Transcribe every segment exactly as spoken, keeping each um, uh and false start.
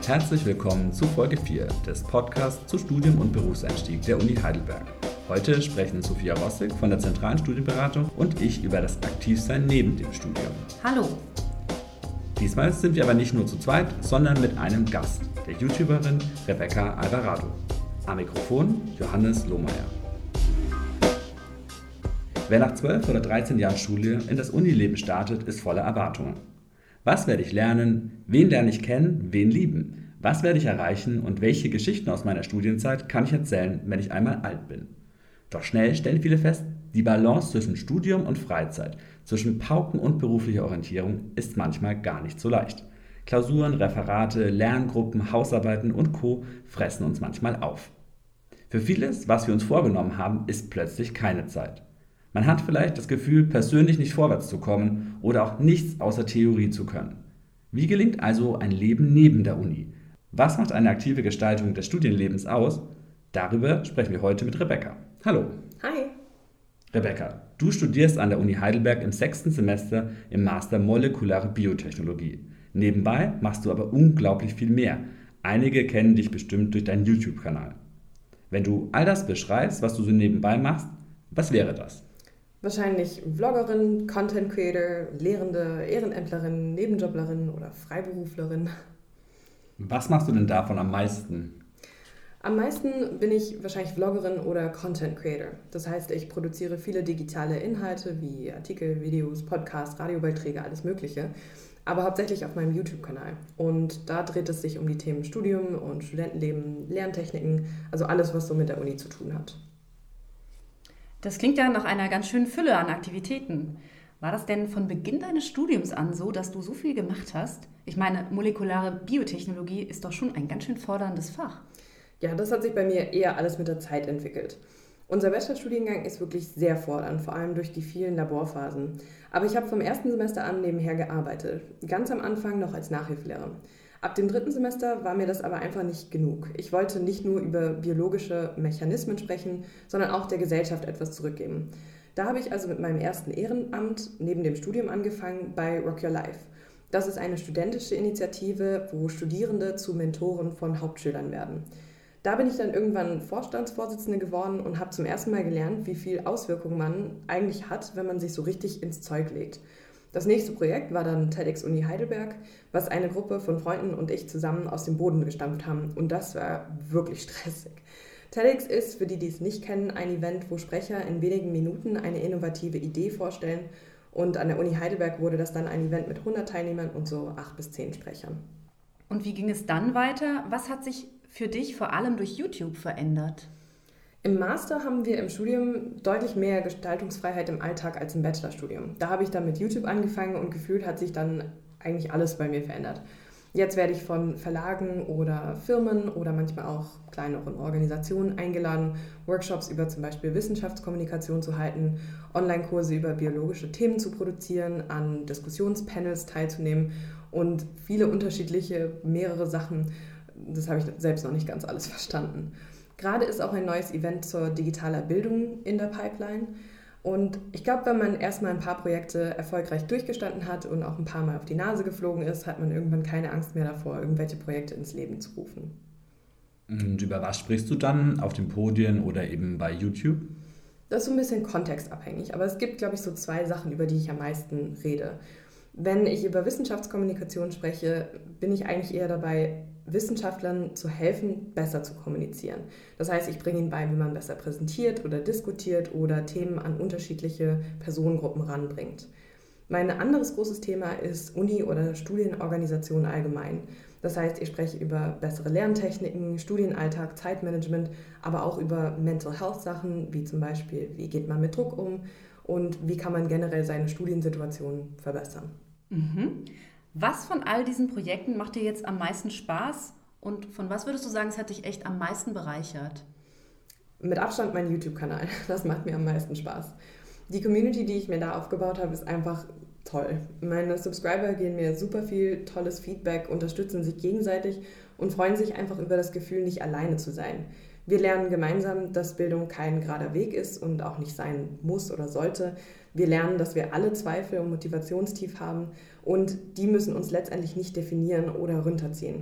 Herzlich willkommen zu Folge vier des Podcasts zu Studium und Berufseinstieg der Uni Heidelberg. Heute sprechen Sophia Rossig von der Zentralen Studienberatung und ich über das Aktivsein neben dem Studium. Hallo! Diesmal sind wir aber nicht nur zu zweit, sondern mit einem Gast, der YouTuberin Rebecca Alvarado. Am Mikrofon Johannes Lohmeier. Wer nach zwölf oder dreizehn Jahren Schule in das Unileben startet, ist voller Erwartungen. Was werde ich lernen? Wen lerne ich kennen? Wen lieben? Was werde ich erreichen und welche Geschichten aus meiner Studienzeit kann ich erzählen, wenn ich einmal alt bin? Doch schnell stellen viele fest, die Balance zwischen Studium und Freizeit, zwischen Pauken und beruflicher Orientierung ist manchmal gar nicht so leicht. Klausuren, Referate, Lerngruppen, Hausarbeiten und Co. fressen uns manchmal auf. Für vieles, was wir uns vorgenommen haben, ist plötzlich keine Zeit. Man hat vielleicht das Gefühl, persönlich nicht vorwärts zu kommen oder auch nichts außer Theorie zu können. Wie gelingt also ein Leben neben der Uni? Was macht eine aktive Gestaltung des Studienlebens aus? Darüber sprechen wir heute mit Rebecca. Hallo. Hi. Rebecca, du studierst an der Uni Heidelberg im sechsten Semester im Master Molekulare Biotechnologie. Nebenbei machst du aber unglaublich viel mehr. Einige kennen dich bestimmt durch deinen YouTube-Kanal. Wenn du all das beschreibst, was du so nebenbei machst, was wäre das? Wahrscheinlich Vloggerin, Content Creator, Lehrende, Ehrenämtlerin, Nebenjoblerin oder Freiberuflerin. Was machst du denn davon am meisten? Am meisten bin ich wahrscheinlich Vloggerin oder Content Creator. Das heißt, ich produziere viele digitale Inhalte wie Artikel, Videos, Podcasts, Radiobeiträge, alles Mögliche. Aber hauptsächlich auf meinem YouTube-Kanal. Und da dreht es sich um die Themen Studium und Studentenleben, Lerntechniken, also alles, was so mit der Uni zu tun hat. Das klingt ja nach einer ganz schönen Fülle an Aktivitäten. War das denn von Beginn deines Studiums an so, dass du so viel gemacht hast? Ich meine, molekulare Biotechnologie ist doch schon ein ganz schön forderndes Fach. Ja, das hat sich bei mir eher alles mit der Zeit entwickelt. Unser Bachelorstudiengang ist wirklich sehr fordernd, vor allem durch die vielen Laborphasen. Aber ich habe vom ersten Semester an nebenher gearbeitet, ganz am Anfang noch als Nachhilfelehrer. Ab dem dritten Semester war mir das aber einfach nicht genug. Ich wollte nicht nur über biologische Mechanismen sprechen, sondern auch der Gesellschaft etwas zurückgeben. Da habe ich also mit meinem ersten Ehrenamt neben dem Studium angefangen bei Rock Your Life. Das ist eine studentische Initiative, wo Studierende zu Mentoren von Hauptschülern werden. Da bin ich dann irgendwann Vorstandsvorsitzende geworden und habe zum ersten Mal gelernt, wie viel Auswirkungen man eigentlich hat, wenn man sich so richtig ins Zeug legt. Das nächste Projekt war dann TEDx Uni Heidelberg, was eine Gruppe von Freunden und ich zusammen aus dem Boden gestampft haben. Und das war wirklich stressig. TEDx ist, für die, die es nicht kennen, ein Event, wo Sprecher in wenigen Minuten eine innovative Idee vorstellen. Und an der Uni Heidelberg wurde das dann ein Event mit hundert Teilnehmern und so acht bis zehn Sprechern. Und wie ging es dann weiter? Was hat sich für dich vor allem durch YouTube verändert? Im Master haben wir im Studium deutlich mehr Gestaltungsfreiheit im Alltag als im Bachelorstudium. Da habe ich dann mit YouTube angefangen und gefühlt hat sich dann eigentlich alles bei mir verändert. Jetzt werde ich von Verlagen oder Firmen oder manchmal auch kleineren Organisationen eingeladen, Workshops über zum Beispiel Wissenschaftskommunikation zu halten, Online-Kurse über biologische Themen zu produzieren, an Diskussionspanels teilzunehmen und viele unterschiedliche, mehrere Sachen. Das habe ich selbst noch nicht ganz alles verstanden. Gerade ist auch ein neues Event zur digitaler Bildung in der Pipeline. Und ich glaube, wenn man erstmal ein paar Projekte erfolgreich durchgestanden hat und auch ein paar Mal auf die Nase geflogen ist, hat man irgendwann keine Angst mehr davor, irgendwelche Projekte ins Leben zu rufen. Und über was sprichst du dann auf den Podien oder eben bei YouTube? Das ist so ein bisschen kontextabhängig, aber es gibt, glaube ich, so zwei Sachen, über die ich am meisten rede. Wenn ich über Wissenschaftskommunikation spreche, bin ich eigentlich eher dabei, Wissenschaftlern zu helfen, besser zu kommunizieren. Das heißt, ich bringe ihnen bei, wie man besser präsentiert oder diskutiert oder Themen an unterschiedliche Personengruppen ranbringt. Mein anderes großes Thema ist Uni- oder Studienorganisation allgemein. Das heißt, ich spreche über bessere Lerntechniken, Studienalltag, Zeitmanagement, aber auch über Mental Health Sachen, wie zum Beispiel, wie geht man mit Druck um und wie kann man generell seine Studiensituation verbessern. Mhm. Was von all diesen Projekten macht dir jetzt am meisten Spaß und von was würdest du sagen, es hat dich echt am meisten bereichert? Mit Abstand mein YouTube-Kanal, das macht mir am meisten Spaß. Die Community, die ich mir da aufgebaut habe, ist einfach toll. Meine Subscriber geben mir super viel tolles Feedback, unterstützen sich gegenseitig und freuen sich einfach über das Gefühl, nicht alleine zu sein. Wir lernen gemeinsam, dass Bildung kein gerader Weg ist und auch nicht sein muss oder sollte. Wir lernen, dass wir alle Zweifel und Motivationstief haben und die müssen uns letztendlich nicht definieren oder runterziehen.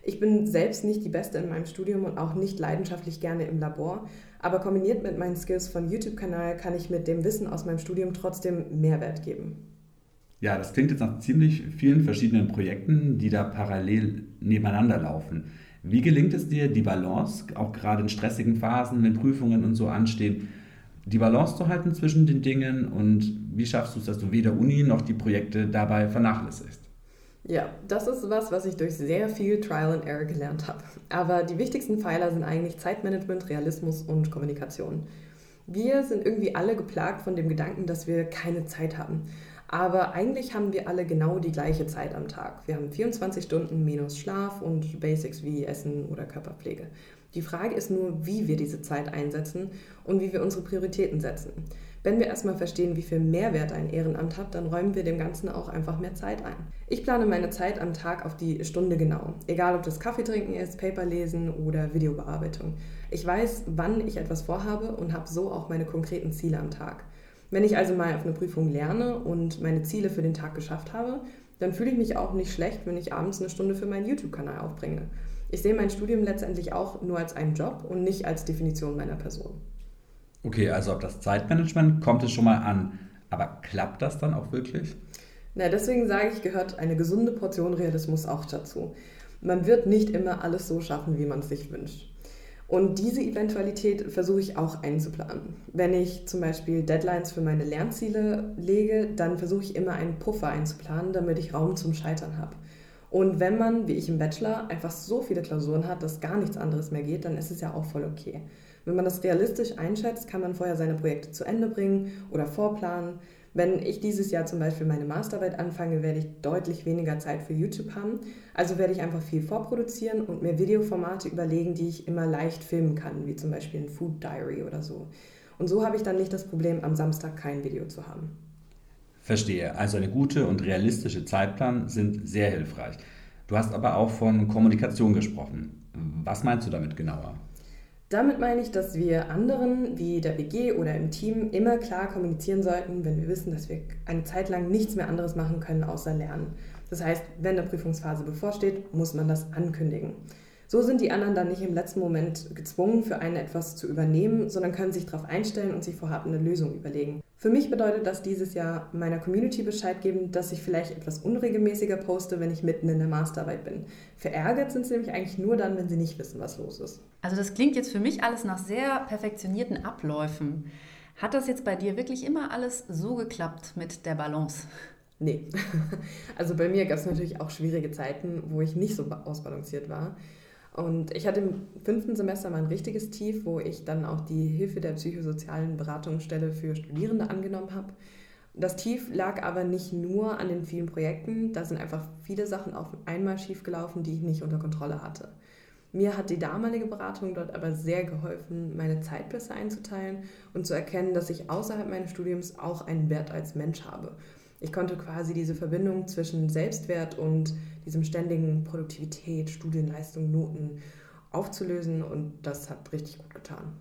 Ich bin selbst nicht die Beste in meinem Studium und auch nicht leidenschaftlich gerne im Labor, aber kombiniert mit meinen Skills von YouTube-Kanal kann ich mit dem Wissen aus meinem Studium trotzdem Mehrwert geben. Ja, das klingt jetzt nach ziemlich vielen verschiedenen Projekten, die da parallel nebeneinander laufen. Wie gelingt es dir, die Balance, auch gerade in stressigen Phasen, wenn Prüfungen und so anstehen, die Balance zu halten zwischen den Dingen und wie schaffst du es, dass du weder Uni noch die Projekte dabei vernachlässigst? Ja, das ist was, was ich durch sehr viel Trial and Error gelernt habe. Aber die wichtigsten Pfeiler sind eigentlich Zeitmanagement, Realismus und Kommunikation. Wir sind irgendwie alle geplagt von dem Gedanken, dass wir keine Zeit haben. Aber eigentlich haben wir alle genau die gleiche Zeit am Tag. Wir haben vierundzwanzig Stunden minus Schlaf und Basics wie Essen oder Körperpflege. Die Frage ist nur, wie wir diese Zeit einsetzen und wie wir unsere Prioritäten setzen. Wenn wir erstmal verstehen, wie viel Mehrwert ein Ehrenamt hat, dann räumen wir dem Ganzen auch einfach mehr Zeit ein. Ich plane meine Zeit am Tag auf die Stunde genau. Egal, ob das Kaffee trinken ist, Paper lesen oder Videobearbeitung. Ich weiß, wann ich etwas vorhabe und habe so auch meine konkreten Ziele am Tag. Wenn ich also mal auf eine Prüfung lerne und meine Ziele für den Tag geschafft habe, dann fühle ich mich auch nicht schlecht, wenn ich abends eine Stunde für meinen YouTube-Kanal aufbringe. Ich sehe mein Studium letztendlich auch nur als einen Job und nicht als Definition meiner Person. Okay, also auf das Zeitmanagement kommt es schon mal an. Aber klappt das dann auch wirklich? Na, deswegen sage ich, gehört eine gesunde Portion Realismus auch dazu. Man wird nicht immer alles so schaffen, wie man es sich wünscht. Und diese Eventualität versuche ich auch einzuplanen. Wenn ich zum Beispiel Deadlines für meine Lernziele lege, dann versuche ich immer einen Puffer einzuplanen, damit ich Raum zum Scheitern habe. Und wenn man, wie ich im Bachelor, einfach so viele Klausuren hat, dass gar nichts anderes mehr geht, dann ist es ja auch voll okay. Wenn man das realistisch einschätzt, kann man vorher seine Projekte zu Ende bringen oder vorplanen. Wenn ich dieses Jahr zum Beispiel meine Masterarbeit anfange, werde ich deutlich weniger Zeit für YouTube haben. Also werde ich einfach viel vorproduzieren und mir Videoformate überlegen, die ich immer leicht filmen kann, wie zum Beispiel ein Food Diary oder so. Und so habe ich dann nicht das Problem, am Samstag kein Video zu haben. Verstehe. Also eine gute und realistische Zeitplan sind sehr hilfreich. Du hast aber auch von Kommunikation gesprochen. Was meinst du damit genauer? Damit meine ich, dass wir anderen, wie der W G oder im Team, immer klar kommunizieren sollten, wenn wir wissen, dass wir eine Zeit lang nichts mehr anderes machen können, außer lernen. Das heißt, wenn eine Prüfungsphase bevorsteht, muss man das ankündigen. So sind die anderen dann nicht im letzten Moment gezwungen, für einen etwas zu übernehmen, sondern können sich darauf einstellen und sich vorab eine Lösung überlegen. Für mich bedeutet das dieses Jahr meiner Community Bescheid geben, dass ich vielleicht etwas unregelmäßiger poste, wenn ich mitten in der Masterarbeit bin. Verärgert sind sie nämlich eigentlich nur dann, wenn sie nicht wissen, was los ist. Also das klingt jetzt für mich alles nach sehr perfektionierten Abläufen. Hat das jetzt bei dir wirklich immer alles so geklappt mit der Balance? Nee. Also bei mir gab es natürlich auch schwierige Zeiten, wo ich nicht so ausbalanciert war. Und ich hatte im fünften Semester mal ein richtiges Tief, wo ich dann auch die Hilfe der psychosozialen Beratungsstelle für Studierende angenommen habe. Das Tief lag aber nicht nur an den vielen Projekten, da sind einfach viele Sachen auf einmal schiefgelaufen, die ich nicht unter Kontrolle hatte. Mir hat die damalige Beratung dort aber sehr geholfen, meine Zeit besser einzuteilen und zu erkennen, dass ich außerhalb meines Studiums auch einen Wert als Mensch habe. Ich konnte quasi diese Verbindung zwischen Selbstwert und diesem ständigen Produktivität, Studienleistung, Noten aufzulösen und das hat richtig gut getan.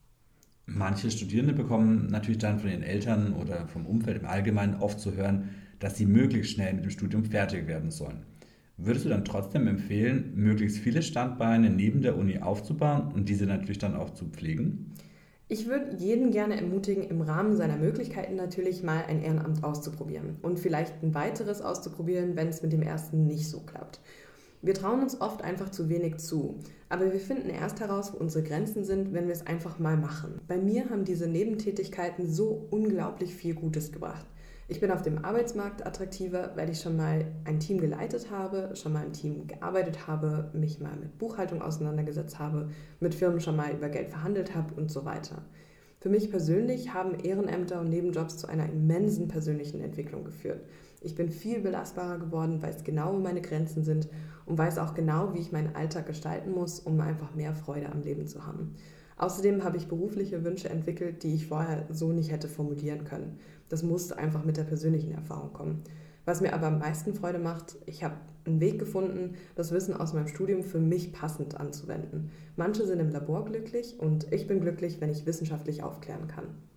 Manche Studierende bekommen natürlich dann von ihren Eltern oder vom Umfeld im Allgemeinen oft zu hören, dass sie möglichst schnell mit dem Studium fertig werden sollen. Würdest du dann trotzdem empfehlen, möglichst viele Standbeine neben der Uni aufzubauen und diese natürlich dann auch zu pflegen? Ich würde jeden gerne ermutigen, im Rahmen seiner Möglichkeiten natürlich mal ein Ehrenamt auszuprobieren und vielleicht ein weiteres auszuprobieren, wenn es mit dem ersten nicht so klappt. Wir trauen uns oft einfach zu wenig zu, aber wir finden erst heraus, wo unsere Grenzen sind, wenn wir es einfach mal machen. Bei mir haben diese Nebentätigkeiten so unglaublich viel Gutes gebracht. Ich bin auf dem Arbeitsmarkt attraktiver, weil ich schon mal ein Team geleitet habe, schon mal im Team gearbeitet habe, mich mal mit Buchhaltung auseinandergesetzt habe, mit Firmen schon mal über Geld verhandelt habe und so weiter. Für mich persönlich haben Ehrenämter und Nebenjobs zu einer immensen persönlichen Entwicklung geführt. Ich bin viel belastbarer geworden, weiß genau, wo meine Grenzen sind und weiß auch genau, wie ich meinen Alltag gestalten muss, um einfach mehr Freude am Leben zu haben. Außerdem habe ich berufliche Wünsche entwickelt, die ich vorher so nicht hätte formulieren können. Das musste einfach mit der persönlichen Erfahrung kommen. Was mir aber am meisten Freude macht, ich habe einen Weg gefunden, das Wissen aus meinem Studium für mich passend anzuwenden. Manche sind im Labor glücklich und ich bin glücklich, wenn ich wissenschaftlich aufklären kann.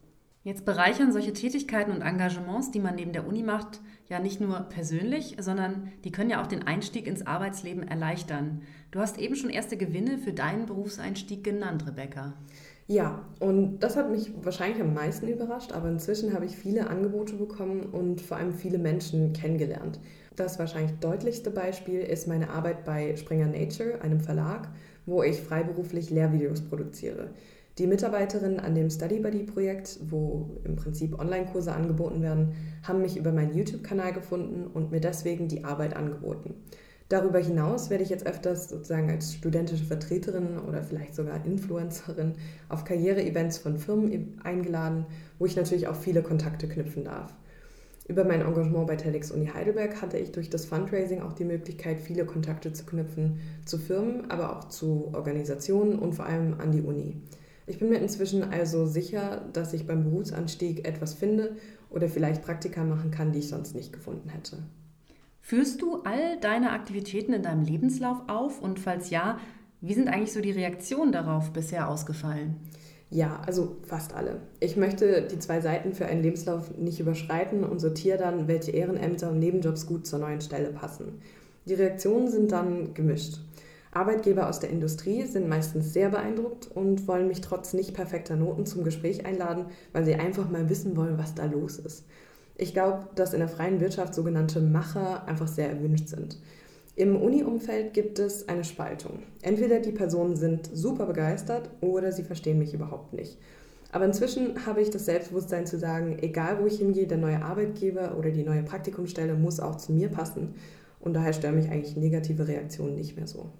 Jetzt bereichern solche Tätigkeiten und Engagements, die man neben der Uni macht, ja nicht nur persönlich, sondern die können ja auch den Einstieg ins Arbeitsleben erleichtern. Du hast eben schon erste Gewinne für deinen Berufseinstieg genannt, Rebecca. Ja, und das hat mich wahrscheinlich am meisten überrascht, aber inzwischen habe ich viele Angebote bekommen und vor allem viele Menschen kennengelernt. Das wahrscheinlich deutlichste Beispiel ist meine Arbeit bei Springer Nature, einem Verlag, wo ich freiberuflich Lehrvideos produziere. Die Mitarbeiterinnen an dem Study Buddy Projekt, wo im Prinzip Online-Kurse angeboten werden, haben mich über meinen YouTube-Kanal gefunden und mir deswegen die Arbeit angeboten. Darüber hinaus werde ich jetzt öfters sozusagen als studentische Vertreterin oder vielleicht sogar Influencerin auf Karriere-Events von Firmen eingeladen, wo ich natürlich auch viele Kontakte knüpfen darf. Über mein Engagement bei TEDx-Uni Heidelberg hatte ich durch das Fundraising auch die Möglichkeit, viele Kontakte zu knüpfen zu Firmen, aber auch zu Organisationen und vor allem an die Uni. Ich bin mir inzwischen also sicher, dass ich beim Berufsanstieg etwas finde oder vielleicht Praktika machen kann, die ich sonst nicht gefunden hätte. Führst du all deine Aktivitäten in deinem Lebenslauf auf? Und falls ja, wie sind eigentlich so die Reaktionen darauf bisher ausgefallen? Ja, also fast alle. Ich möchte die zwei Seiten für einen Lebenslauf nicht überschreiten und sortiere dann, welche Ehrenämter und Nebenjobs gut zur neuen Stelle passen. Die Reaktionen sind dann gemischt. Arbeitgeber aus der Industrie sind meistens sehr beeindruckt und wollen mich trotz nicht perfekter Noten zum Gespräch einladen, weil sie einfach mal wissen wollen, was da los ist. Ich glaube, dass in der freien Wirtschaft sogenannte Macher einfach sehr erwünscht sind. Im Uni-Umfeld gibt es eine Spaltung. Entweder die Personen sind super begeistert oder sie verstehen mich überhaupt nicht. Aber inzwischen habe ich das Selbstbewusstsein zu sagen, egal wo ich hingehe, der neue Arbeitgeber oder die neue Praktikumsstelle muss auch zu mir passen. Und daher stören mich eigentlich negative Reaktionen nicht mehr so.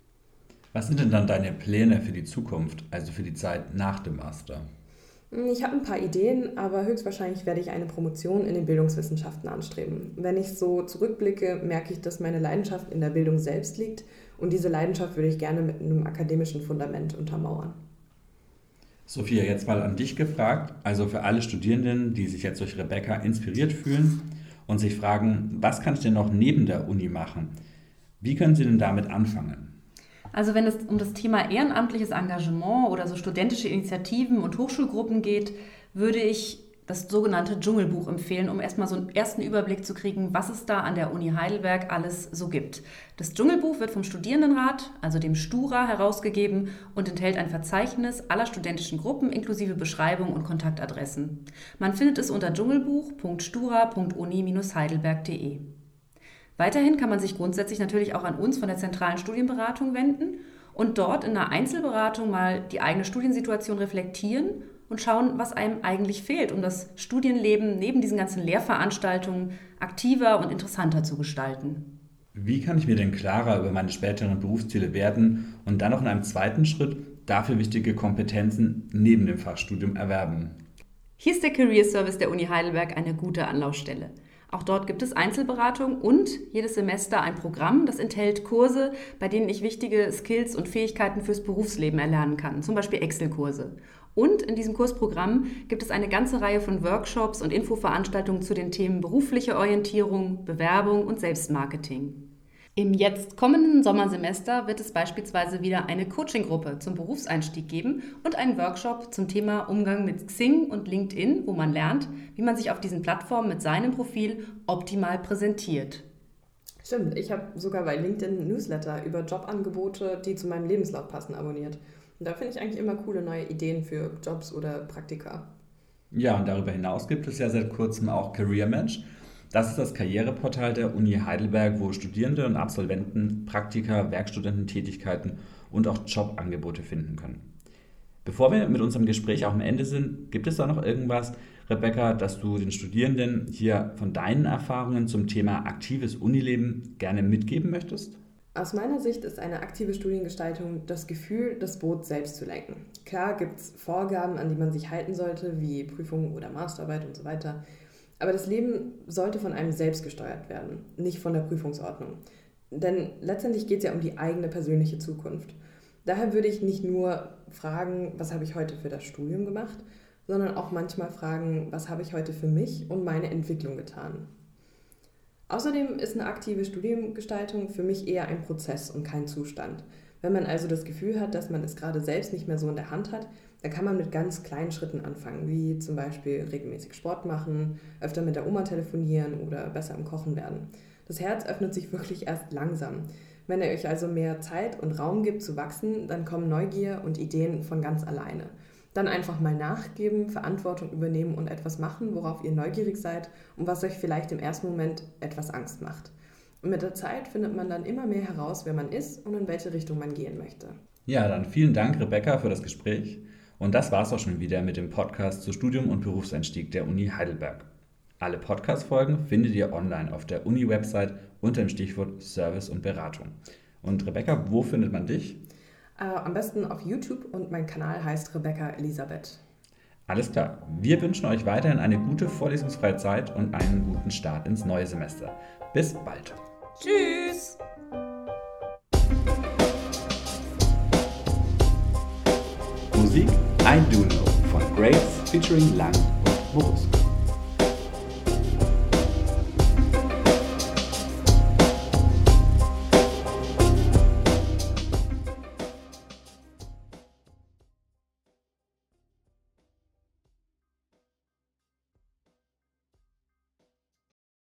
Was sind denn dann deine Pläne für die Zukunft, also für die Zeit nach dem Master? Ich habe ein paar Ideen, aber höchstwahrscheinlich werde ich eine Promotion in den Bildungswissenschaften anstreben. Wenn ich so zurückblicke, merke ich, dass meine Leidenschaft in der Bildung selbst liegt und diese Leidenschaft würde ich gerne mit einem akademischen Fundament untermauern. Sophia, jetzt mal an dich gefragt, also für alle Studierenden, die sich jetzt durch Rebecca inspiriert fühlen und sich fragen, was kann ich denn noch neben der Uni machen? Wie können sie denn damit anfangen? Also wenn es um das Thema ehrenamtliches Engagement oder so studentische Initiativen und Hochschulgruppen geht, würde ich das sogenannte Dschungelbuch empfehlen, um erstmal so einen ersten Überblick zu kriegen, was es da an der Uni Heidelberg alles so gibt. Das Dschungelbuch wird vom Studierendenrat, also dem Stura, herausgegeben und enthält ein Verzeichnis aller studentischen Gruppen inklusive Beschreibung und Kontaktadressen. Man findet es unter dschungelbuch punkt stura punkt uni Bindestrich heidelberg punkt de. Weiterhin kann man sich grundsätzlich natürlich auch an uns von der zentralen Studienberatung wenden und dort in einer Einzelberatung mal die eigene Studiensituation reflektieren und schauen, was einem eigentlich fehlt, um das Studienleben neben diesen ganzen Lehrveranstaltungen aktiver und interessanter zu gestalten. Wie kann ich mir denn klarer über meine späteren Berufsziele werden und dann noch in einem zweiten Schritt dafür wichtige Kompetenzen neben dem Fachstudium erwerben? Hier ist der Career Service der Uni Heidelberg eine gute Anlaufstelle. Auch dort gibt es Einzelberatung und jedes Semester ein Programm, das enthält Kurse, bei denen ich wichtige Skills und Fähigkeiten fürs Berufsleben erlernen kann, zum Beispiel Excel-Kurse. Und in diesem Kursprogramm gibt es eine ganze Reihe von Workshops und Infoveranstaltungen zu den Themen berufliche Orientierung, Bewerbung und Selbstmarketing. Im jetzt kommenden Sommersemester wird es beispielsweise wieder eine Coaching-Gruppe zum Berufseinstieg geben und einen Workshop zum Thema Umgang mit Xing und LinkedIn, wo man lernt, wie man sich auf diesen Plattformen mit seinem Profil optimal präsentiert. Stimmt, ich habe sogar bei LinkedIn Newsletter über Jobangebote, die zu meinem Lebenslauf passen, abonniert. Und da finde ich eigentlich immer coole neue Ideen für Jobs oder Praktika. Ja, und darüber hinaus gibt es ja seit kurzem auch CareerMatch. Das ist das Karriereportal der Uni Heidelberg, wo Studierende und Absolventen Praktika, Werkstudententätigkeiten und auch Jobangebote finden können. Bevor wir mit unserem Gespräch auch am Ende sind, gibt es da noch irgendwas, Rebecca, dass du den Studierenden hier von deinen Erfahrungen zum Thema aktives Unileben gerne mitgeben möchtest? Aus meiner Sicht ist eine aktive Studiengestaltung das Gefühl, das Boot selbst zu lenken. Klar gibt es Vorgaben, an die man sich halten sollte, wie Prüfungen oder Masterarbeit und so weiter. Aber das Leben sollte von einem selbst gesteuert werden, nicht von der Prüfungsordnung. Denn letztendlich geht es ja um die eigene persönliche Zukunft. Daher würde ich nicht nur fragen, was habe ich heute für das Studium gemacht, sondern auch manchmal fragen, was habe ich heute für mich und meine Entwicklung getan. Außerdem ist eine aktive Studiengestaltung für mich eher ein Prozess und kein Zustand. Wenn man also das Gefühl hat, dass man es gerade selbst nicht mehr so in der Hand hat, Da kann man mit ganz kleinen Schritten anfangen, wie zum Beispiel regelmäßig Sport machen, öfter mit der Oma telefonieren oder besser im Kochen werden. Das Herz öffnet sich wirklich erst langsam. Wenn ihr euch also mehr Zeit und Raum gibt zu wachsen, dann kommen Neugier und Ideen von ganz alleine. Dann einfach mal nachgeben, Verantwortung übernehmen und etwas machen, worauf ihr neugierig seid und was euch vielleicht im ersten Moment etwas Angst macht. Und mit der Zeit findet man dann immer mehr heraus, wer man ist und in welche Richtung man gehen möchte. Ja, dann vielen Dank, Rebecca, für das Gespräch. Und das war's auch schon wieder mit dem Podcast zu Studium und Berufseinstieg der Uni Heidelberg. Alle Podcast-Folgen findet ihr online auf der Uni-Website unter dem Stichwort Service und Beratung. Und Rebecca, wo findet man dich? Äh, am besten auf YouTube und mein Kanal heißt Rebecca Elisabeth. Alles klar. Wir wünschen euch weiterhin eine gute vorlesungsfreie Zeit und einen guten Start ins neue Semester. Bis bald. Tschüss! Musik I Do Know von Graves featuring Lang und Morusko.